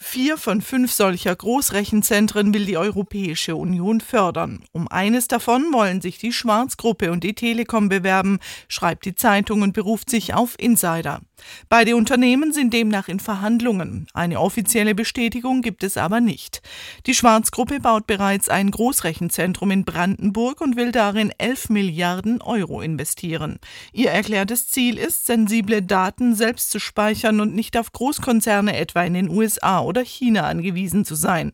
4 von 5 solcher Großrechenzentren will die Europäische Union fördern. Um eines davon wollen sich die Schwarz-Gruppe und die Telekom bewerben, schreibt die Zeitung und beruft sich auf Insider. Beide Unternehmen sind demnach in Verhandlungen. Eine offizielle Bestätigung gibt es aber nicht. Die Schwarz-Gruppe baut bereits ein Großrechenzentrum in Brandenburg und will darin 11 Milliarden Euro investieren. Ihr erklärtes Ziel ist, sensible Daten selbst zu speichern und nicht auf Großkonzerne etwa in den USA oder China angewiesen zu sein.